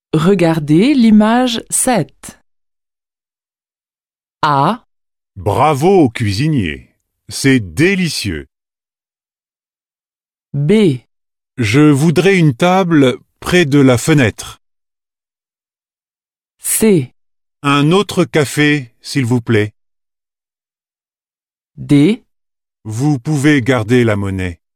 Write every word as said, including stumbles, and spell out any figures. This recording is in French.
Regardez l'image sept. A. Bravo au cuisinier. C'est délicieux. B. Je voudrais une table près de la fenêtre. C. Un autre café, s'il vous plaît. D. Vous pouvez garder la monnaie.